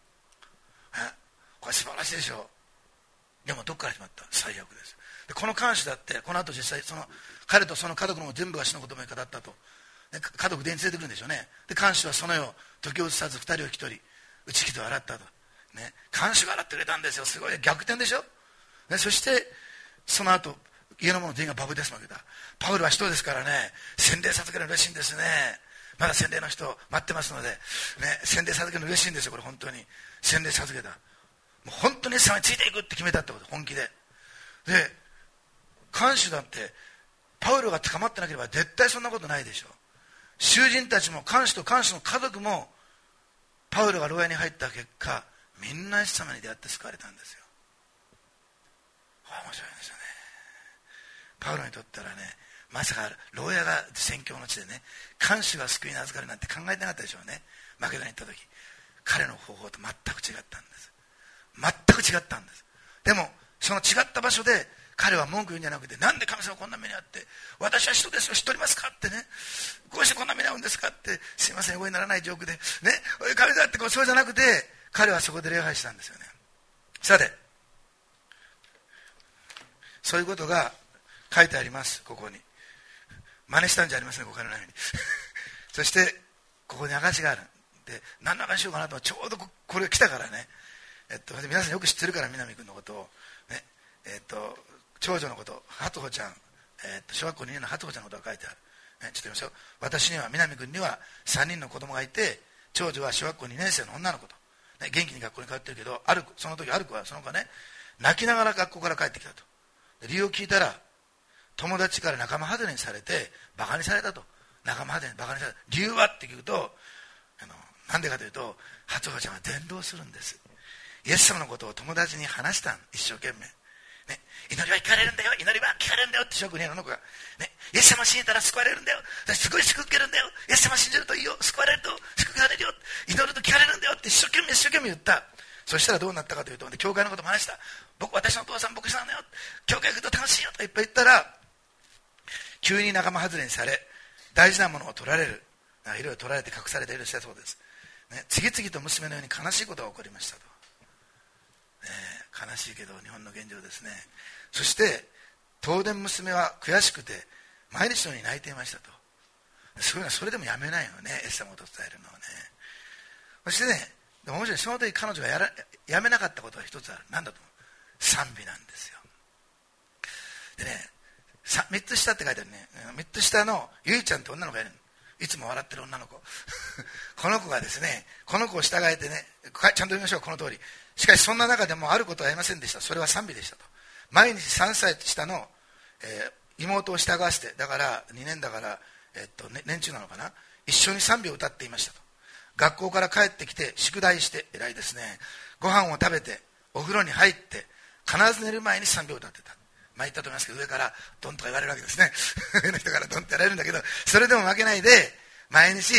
これ素晴らしいでしょう。でもどこから始まった？最悪です。でこの看守だってこの後実際その彼とその家族の全部が死の言葉に語ったと、で家族全員連れてくるんでしょうね。で看守はその夜時を移さず2人を引き取り打ち木と洗ったと、ね、看守が洗ってくれたんですよ。すごい逆転でしょ、ね、そしてその後家の者全員がバブデスマを受けた。パウルは人ですからね、洗礼授けるの嬉しいんですね。まだ洗礼の人待ってますので、ね、洗礼授けるの嬉しいんですよ。これ本当に洗礼授けた、もう本当にイエス様についていくって決めたってこと、本気で。で看守だってパウロが捕まってなければ絶対そんなことないでしょう。囚人たちも看守と看守の家族もパウロが牢屋に入った結果、みんなイエス様に出会って救われたんですよ。面白いですよね。パウロにとったらね、まさか牢屋が宣教の地でね、看守が救いに預かるなんて考えてなかったでしょうね。マケドニアに行った時、彼の方法と全く違ったんです。全く違ったんです。でもその違った場所で彼は文句言うんじゃなくて、なんで神様こんな目にあって、私は人ですよ、知っておりますかってね、こうしてこんな目に遭うんですかって、すいません英語にならないジョークでね、神様ってこう、そうじゃなくて彼はそこで礼拝したんですよね。さてそういうことが書いてあります。ここに真似したんじゃありません、お金のようにそしてここに証がある。で何の証しようかなと、ちょうどこれ来たからね、皆さんよく知ってるから、南君のことをね、長女のこと、鳩穂ちゃん、小学校2年の鳩穂ちゃんのことが書いてある、ね、ちょっと言いますよ。私には、南君には3人の子供がいて、長女は小学校2年生の女の子と、ね、元気に学校に通ってるけど、その時ある子はその子ね、泣きながら学校から帰ってきたと。で理由を聞いたら、友達から仲間外れにされてバカにされたと。仲間外れにバカにされた理由はって聞くと、なんでかというと、鳩穂ちゃんは伝道するんです。イエス様のことを友達に話したん、一生懸命ね、祈りは聞かれるんだよ、祈りは聞かれるんだよって小学2年の子が、ね、イエス様を信じたら救われるんだよ、すごい救けるんだよ、イエス様を信じるといいよ、救われると救われるよ、祈ると聞かれるんだよって一生懸命言った。そしたらどうなったかというと、教会のことも話した。私のお父さん牧師なんだよ、教会行くと楽しいよといっぱい言ったら、急に仲間外れにされ、大事なものを取られる、いろいろ取られて隠されているしたそうです、ね、次々と娘のように悲しいことが起こりましたと。悲しいけど日本の現状ですね。そして東電娘は悔しくて毎日のように泣いていましたと。そういうのはそれでもやめないよね、イエス様を伝えるのはね。そしてね、面白い、その時彼女がやめなかったことが一つある。何だと思う？賛美なんですよ。でね、3つ下って書いてあるね。3つ下のゆいちゃんって女の子がいるの、いつも笑ってる女の子この子がですね、この子を従えてね、ちゃんと読みましょう、この通り。しかしそんな中でもあることはありませんでした。それは賛美でしたと。毎日3歳下の、妹を従わせて、だから2年だから、年中なのかな、一緒に賛美を歌っていましたと。学校から帰ってきて宿題して、偉いですね、ご飯を食べてお風呂に入って必ず寝る前に賛美を歌ってた。前言ったと思いますけど、上からドンとか言われるわけですね上の人からドンってやられるんだけど、それでも負けないで毎日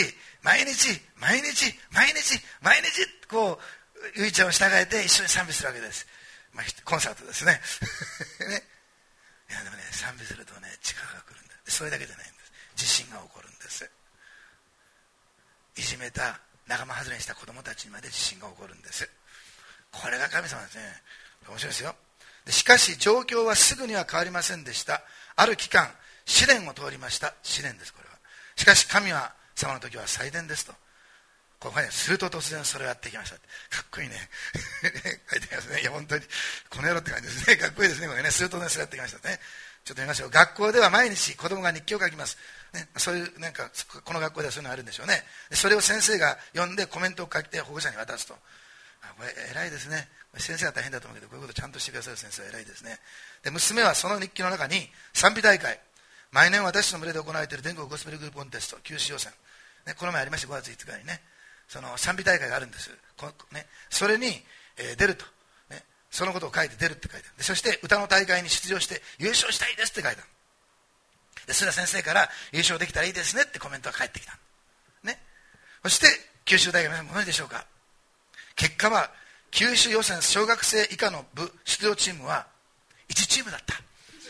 こうゆいちゃんを従えて一緒に賛美するわけです。コンサートですねね、いやでもね、賛美するとね、力が来るんだ。それだけじゃないんです。地震が起こるんです。いじめた仲間外れにした子供たちにまで地震が起こるんです。これが神様ですね。面白いですよ。しかし状況はすぐには変わりませんでした。ある期間試練を通りました。試練です、これは。しかし神は様の時は祭典ですと。ここにすると突然それをやってきました。かっこいいね書いてありますね。いや本当にこの野郎って感じですね。かっこいいですね、これね。すると突然それやってきましたね。ちょっと見ましょう。学校では毎日子供が日記を書きます、ね、そういうなんかこの学校ではそういうのがあるんでしょうね。それを先生が読んでコメントを書いて保護者に渡すと。これ偉いですね。先生は大変だと思うけど、こういうことちゃんとしてくださる先生は偉いですね。で娘はその日記の中に賛美大会、毎年私の群れで行われている全国ゴスペルグループコンテスト九州予選、ね、この前ありました5月5日にね、その賛美大会があるんです、ね、それに、出ると、ね、そのことを書いて出るって書いてある。でそして歌の大会に出場して優勝したいですって書いてある。 で須田先生から優勝できたらいいですねってコメントが返ってきた、ね、そして九州大学の皆さんご存知でしょうか。結果は九州予選小学生以下の部出場チームは1チームだった。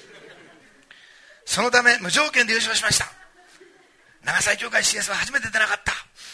そのため無条件で優勝しました。長崎協会 CS は初めて出なかった。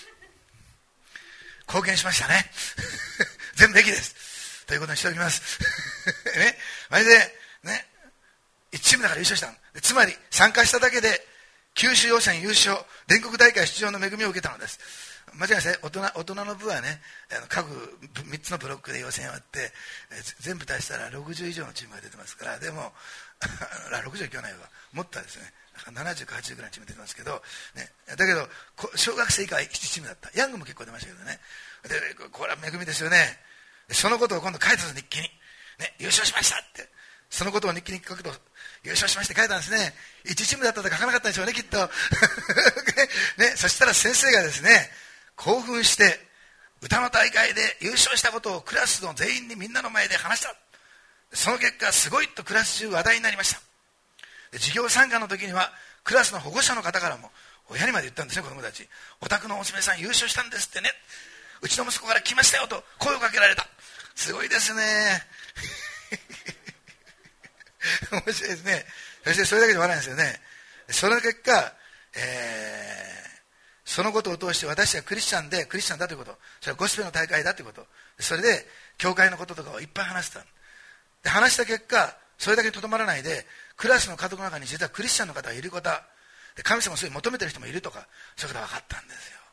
貢献しましたね全部できですということにしておきますね、それでね、1チームだから優勝したの。つまり参加しただけで九州予選優勝、全国大会出場の恵みを受けたのです。間違いないですね。大人の部はね、各3つのブロックで予選をやって、全部足したら60以上のチームが出てますから。でも60いかないわ、もっとですね、70か80ぐらいのチーム出てますけど、ね、だけど小学生以下は1チームだった。ヤングも結構出ましたけどね。でこれは恵みですよね。そのことを今度書いたんです、日記に、ね、優勝しましたって。そのことを日記に書くと、優勝しまして書いたんですね。1チームだったと書かなかったんでしょうね、きっとね、そしたら先生がですね、興奮して歌の大会で優勝したことをクラスの全員にみんなの前で話した。その結果すごいとクラス中話題になりました。で授業参加の時にはクラスの保護者の方からも、親にまで言ったんですね、子供たち。お宅の娘さん優勝したんですってね、うちの息子から来ましたよと声をかけられた。すごいですね面白いですね。そしてそれだけで終わらないんですよね。その結果、そのことを通して私はクリスチャンだということ、それはゴスペルの大会だということ、それで教会のこととかをいっぱい話した。で話した結果、それだけにとどまらないで、クラスの家族の中に実はクリスチャンの方がいることで、神様をそういう求めてる人もいるとか、そういうことが分かったんですよ。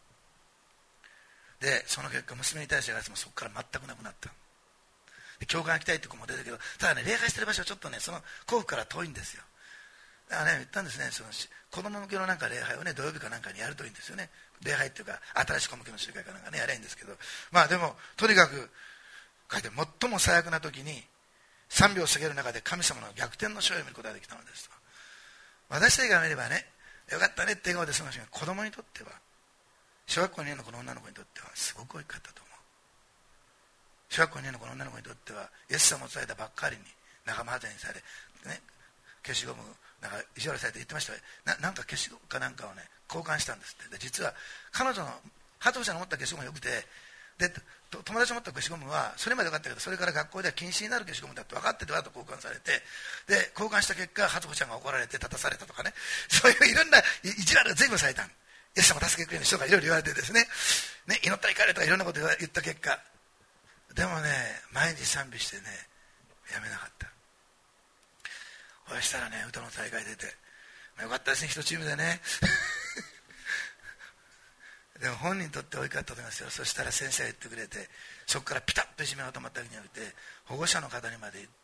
でその結果、娘に対してのやつもそこから全くなくなった。で教会に行きたいって子も出たけど、ただね、礼拝してる場所はちょっとね、その甲府から遠いんですよ。だからね、言ったんですね、その子供向けのなんか礼拝をね、土曜日かなんかにやるといいんですよね。礼拝っていうか新しい子向けの集会かなんかね、やればいいんですけど、まあでもとにかく書いて、最も最悪な時に3秒過ぎる中で神様の逆転の勝利を見ることができたのですと。私たちが見ればね、よかったねって笑顔で済ましますが、子供にとっては、小学校2年のこの女の子にとってはすごく大きかったと思う。小学校2年のこの女の子にとっては、イエス様を伝えたばっかりに仲間外れにされ、ね、消しゴムなんか意地悪されて言ってました。なんか消しゴムかなんかをね、交換したんですって。で実は彼女のハトちゃんの持った消しゴムがよくて、で友達の持った消しゴムはそれまでよかったけど、それから学校では禁止になる消しゴムだって分かっててわざと交換されて、で交換した結果、ハトちゃんが怒られて立たされたとかね、そういういろんな意地悪が全部された。イエス様助けてくれる人がいろいろ言われてですね、祈ったり帰れとかいろんなこと言った結果、でもね、毎日賛美してね、やめなかった。そしたらね、歌の大会出て、よかったですね、一チームでねでも本人にとって大きかったと思いますよ。そしたら先生が言ってくれて、そこからピタッといじめが止まったわけじゃなくて、保護者の方にまで行って、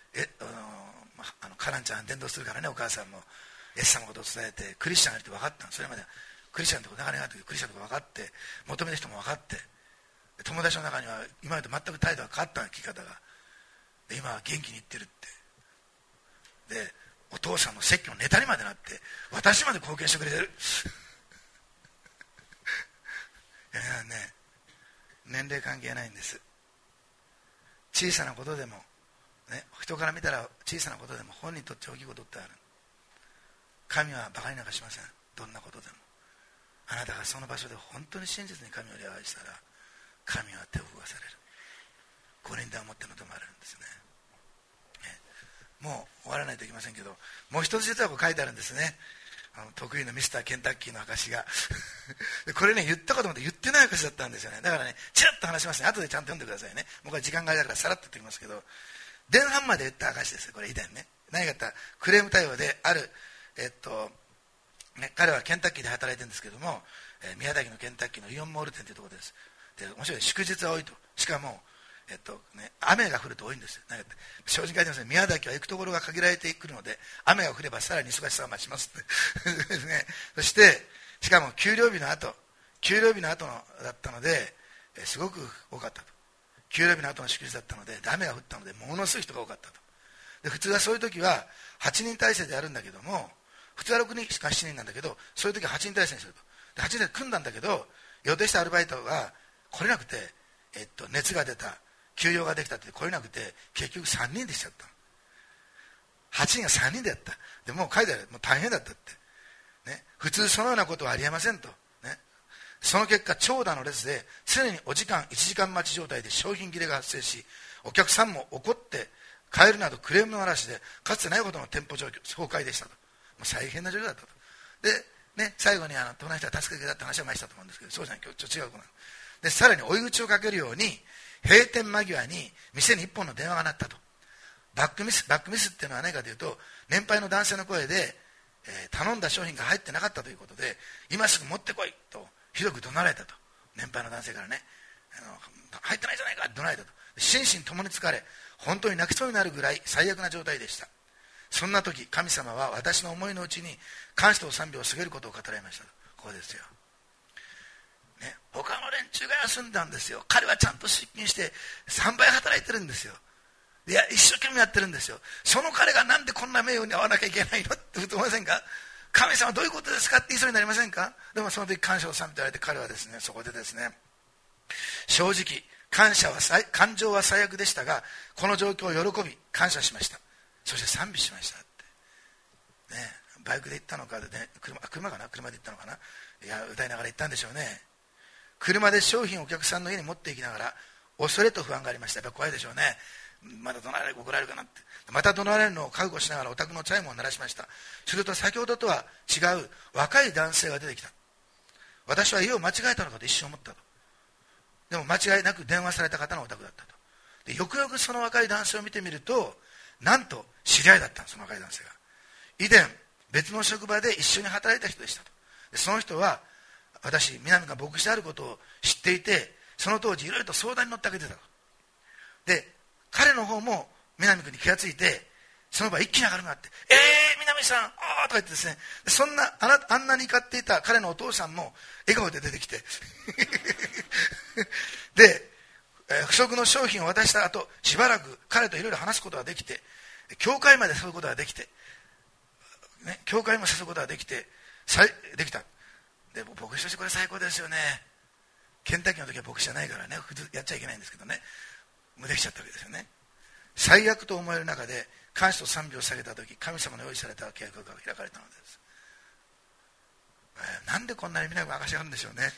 カランちゃん伝道するからね、お母さんもイエス様のことを伝えて、クリスチャンがいるって分かったの。それまでクリスチャンのとこ長年あったけど、クリスチャンのとこ分かって、求める人も分かって、友達の中には今までと全く態度が変わったの、聞き方が。で今は元気にいってるって。でお父さんの説教のネタにまでなって、私まで貢献してくれてるいやね、年齢関係ないんです。小さなことでも、ね、人から見たら小さなことでも本人にとって大きいことってある。神はバカになんかしません。どんなことでもあなたがその場所で本当に真実に神を礼拝したら、神は手を動かされる。五輪で思ってのともあるんですね。もう終わらないといけませんけど、もう一つ実はこう書いてあるんですね。得意のミスターケンタッキーの証がこれね、言ったことも言ってない証だったんですよね。だからね、ちらっと話しますね。後でちゃんと読んでくださいね。もうこれ時間があるからさらっと言っておきますけど、前半まで言った証です。これ以前ね、何かってクレーム対応である、彼はケンタッキーで働いてるんですけども、宮崎のケンタッキーのイオンモール店というところです。で面白い、祝日は多いと。しかも雨が降ると多いんですよ。正直書いてますね。宮崎は行くところが限られてくるので、雨が降ればさらに忙しさが増しますってですね。そしてしかも給料日の後だったので、すごく多かったと。給料日の後の祝日だったので、雨が降ったのでものすごい人が多かったと。で普通はそういう時は8人体制でやるんだけども、普通は6人しか7人なんだけど、そういう時は8人体制にすると。で8人で組んだんだけど、予定したアルバイトが来れなくて、熱が出た、休養ができたって来れなくて、結局3人でしちゃった。 8人が3人でやった。でもう書いてある、もう大変だったって、ね、普通そのようなことはありえませんと、ね、その結果長蛇の列で常にお時間1時間待ち状態で商品切れが発生し、お客さんも怒って帰るなどクレームの嵐でかつてないほどの店舗状況崩壊でしたと。もう大変な状況だったと。で、ね、最後に隣の人は助けてくれたって話は前したと思うんですけど、そうじゃない、今日ちょっと違うことなんで、さらに追い打ちをかけるように閉店間際に店に一本の電話が鳴ったと。バックミスっていうのは何かというと、年配の男性の声で、頼んだ商品が入ってなかったということで、今すぐ持ってこいとひどく怒鳴られたと。年配の男性からね、入ってないじゃないかって怒鳴られたと。心身ともに疲れ、本当に泣きそうになるぐらい最悪な状態でした。そんな時、神様は私の思いのうちに感謝と賛美を告げることを語られましたと。ここですよ、ね、他の連中が休んだんですよ。彼はちゃんと出勤して3倍働いてるんですよ。いや、一生懸命やってるんですよ。その彼がなんでこんな名誉に遭わなきゃいけないのってふと思いませんか。神様どういうことですかって言いそうになりませんか。でもその時感謝を賛美と言われて、彼はですね、そこでですね、正直感情は最悪でしたが、この状況を喜び感謝しました。そして賛美しましたって、ね、バイクで行ったのかで、ね、車で行ったのかな、いや歌いながら行ったんでしょうね。車で商品をお客さんの家に持って行きながら恐れと不安がありました。やっぱ怖いでしょうね。また怒られるかなって、また怒られるのを覚悟しながらお宅のチャイムを鳴らしました。すると先ほどとは違う若い男性が出てきた。私は家を間違えたのかと一瞬思ったと。でも間違いなく電話された方のお宅だったと。でよくよくその若い男性を見てみると、なんと知り合いだったんです。その若い男性が以前別の職場で一緒に働いた人でしたと。でその人は私、南が牧師であることを知っていて、その当時いろいろと相談に乗ってあげてたと。で彼の方も南君に気がついて、その場一気に上がるなって、南さん、あーとか言ってですね、そんなあんなに怒っていた彼のお父さんも笑顔で出てきてで、不足の商品を渡した後、しばらく彼といろいろ話すことができて、教会まで誘うことができて、ね、教会も誘うことができた。で牧師としてこれ最高ですよね。ケンタッキーの時は牧師じゃないからね、普通やっちゃいけないんですけどね、もうできちゃったわけですよね。最悪と思える中で感謝と賛美を下げた時、神様の用意された契約が開かれたのです。なんでこんなに皆が証しがあるんでしょうね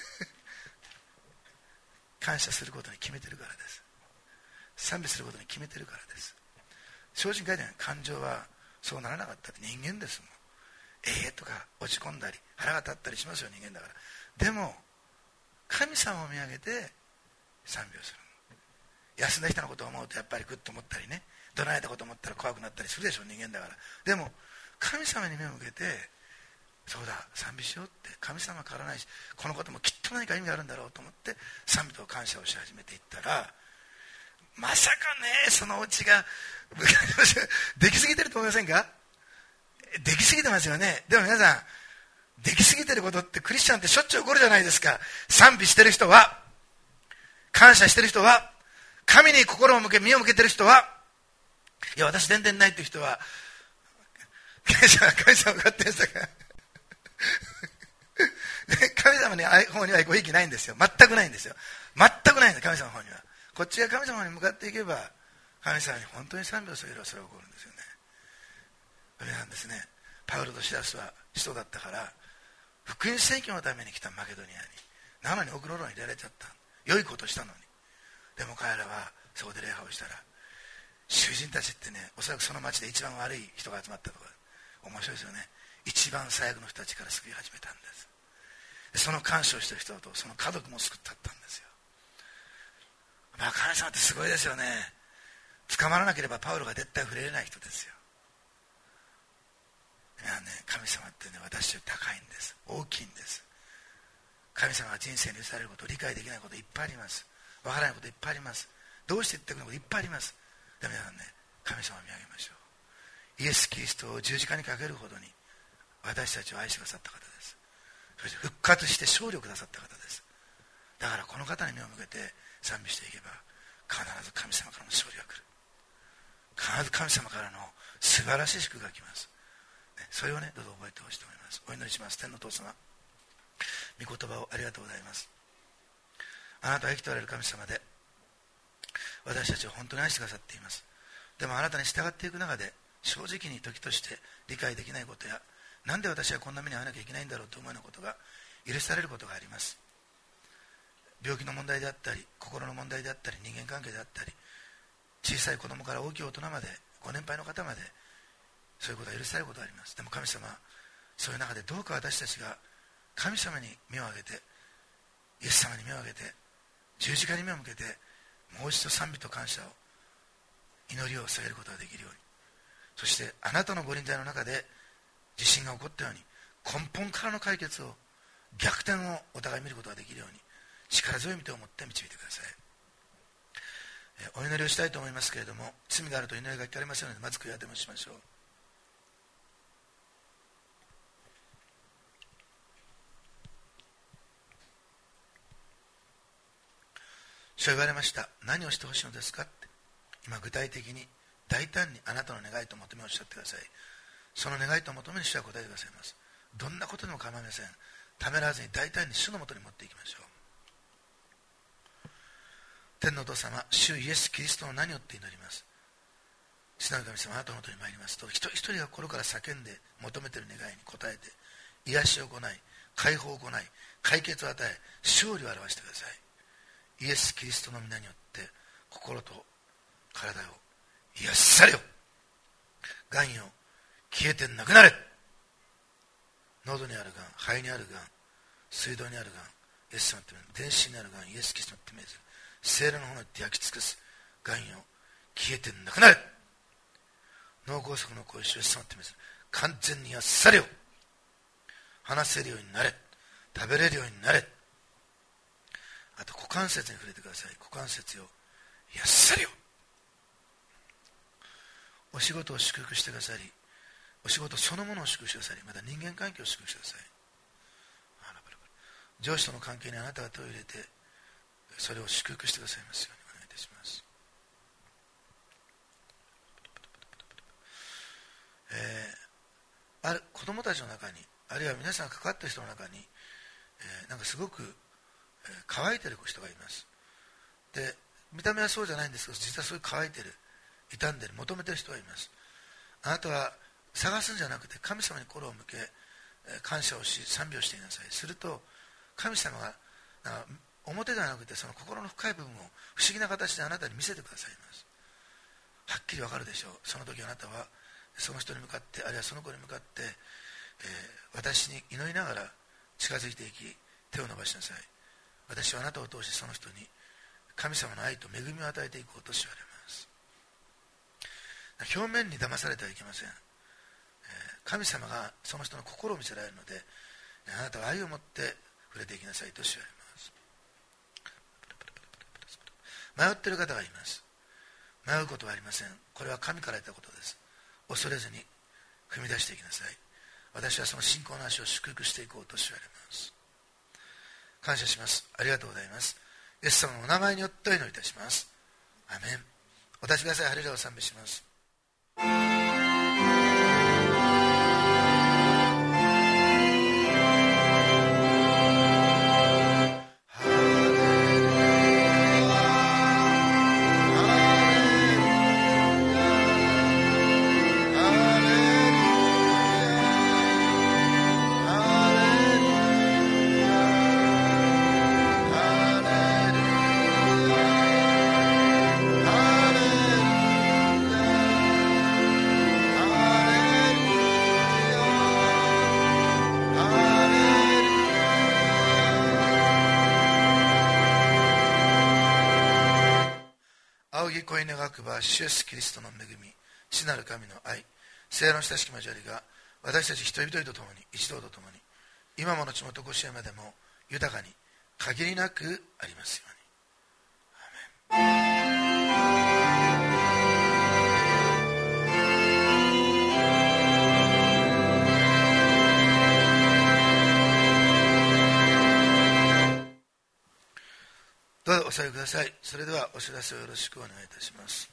感謝することに決めてるからです。賛美することに決めてるからです。正直書いてない。感情はそうならなかったって人間ですもん。とか落ち込んだり腹が立ったりしますよ、人間だから。でも神様を見上げて賛美をする。休んだ人のことを思うとやっぱりグッと思ったりね、怒られたことを思ったら怖くなったりするでしょう、人間だから。でも神様に目を向けて、そうだ賛美しようって、神様は変わらないし、このこともきっと何か意味があるんだろうと思って賛美と感謝をし始めていったら、まさかね、そのうちができすぎてると思いませんか。できすぎてますよね。でも皆さん、できすぎてることってクリスチャンってしょっちゅう起こるじゃないですか。賛美してる人は、感謝してる人は、神に心を向け身を向けてる人は、いや私全然ないという人は、神様分かってるんですか神様の方にはごひいきないんですよ。全くないんですよ。全くないんです、神様の方には。こっちが神様に向かっていけば、神様に本当に賛美をすればそれが起こるんですよね。それなんですね。パウロとシラスは使徒だったから、福音宣教のために来たマケドニアに、なのに奥の牢に入れられちゃった。良いことしたのに。でも彼らはそこで礼拝をしたら、囚人たちってね、おそらくその町で一番悪い人が集まったとか、面白いですよね。一番最悪の人たちから救い始めたんです。でその感謝をしている人とその家族も救ったんですよ。まあ神様ってすごいですよね。捕まらなければパウロが絶対触れれない人ですよ。いやね、神様ってね、私より高いんです。大きいんです。神様が人生に許されること、理解できないこといっぱいあります。わからないこといっぱいあります。どうして言ってくるのこといっぱいあります。でも皆さんね、神様を見上げましょう。イエス・キリストを十字架にかけるほどに私たちを愛してくださった方です。そして復活して勝利をくださった方です。だからこの方に目を向けて賛美していけば、必ず神様からの勝利が来る。必ず神様からの素晴らしい祝福が来ます。それをね、どうぞ覚えてほしいと思います。お祈りします。天のお父様、御言葉をありがとうございます。あなたは生きておられる神様で、私たちを本当に愛してくださっています。でもあなたに従っていく中で、 正直に時として理解できないことや、なんで私はこんな目に遭わなきゃいけないんだろうと思うようなことが許されることがあります。病気の問題であったり、心の問題であったり、人間関係であったり、小さい子供から大きい大人まで、ご年配の方まで、そういうことが許されることがあります。でも神様はそういう中でどうか私たちが神様に目を上げて、イエス様に目を上げて、十字架に目を向けて、もう一度賛美と感謝を、祈りを捧げることができるように、そしてあなたのご臨在の中で地震が起こったように根本からの解決を、逆転をお互い見ることができるように、力強い御手を持って導いてください。お祈りをしたいと思いますけれども、罪があると祈りが聞かれませんので、まず悔い改めをしましょう。主は言われました。何をしてほしいのですかって。今具体的に大胆にあなたの願いと求めをおっしゃってください。その願いと求めに主は答えてくださいます。どんなことでも構いません。ためらわずに大胆に主のもとに持っていきましょう。天のお父様、主イエス・キリストの名によって祈ります。父なる神様、あなたのもとに参りますと、一人一人が心から叫んで求めている願いに応えて、癒しを行い、解放を行い、解決を与え、勝利を表してください。イエス・キリストの皆によって心と体を癒されよ。がんよ消えてなくなれ。喉にあるがん、肺にあるがん、水道にあるがん、イエス様の手で、全身にあるがん、イエス・キリストの手で、聖霊の方によって焼き尽くす。がんよ消えてなくなれ。脳梗塞の後遺症、イエス様の手で完全に癒されよ。話せるようになれ。食べれるようになれ。あと股関節に触れてください。股関節を癒されよ。お仕事を祝福してくださり、お仕事そのものを祝福してくださり、また人間関係を祝福してください。上司との関係にあなたが手を入れて、それを祝福してくださいますようにお願いいたします。ある子供たちの中に、あるいは皆さんが関わっている人の中に、なんかすごく乾いている人がいます。で、見た目はそうじゃないんですけど、実はそういう乾いている、傷んでいる、求めている人がいます。あなたは探すんじゃなくて神様に心を向け、感謝をし賛美をしていなさい。すると神様が表ではなくてその心の深い部分を不思議な形であなたに見せてくださいます。はっきりわかるでしょう。その時あなたはその人に向かって、あるいはその子に向かって、私に祈りながら近づいていき、手を伸ばしなさい。私はあなたを通してその人に神様の愛と恵みを与えていこうとしわれます。表面に騙されてはいけません。神様がその人の心を見せられるので、あなたは愛を持って触れていきなさいとしわれます。迷っている方がいます。迷うことはありません。これは神から言ったことです。恐れずに踏み出していきなさい。私はその信仰の足を祝福していこうとしわれます。感謝します。ありがとうございます。イエス様のお名前によってお祈りいたします。アメン。お立ちください。ハレルヤを賛美します。恋願くば主イエスキリストの恵み、父なる神の愛、聖霊の親しき交わりが私たち一人一人と共に、一同と共に、今も後もとこしえまでも豊かに限りなくありますように。アーメン。どうぞお座りください。それではお知らせをよろしくお願いいたします。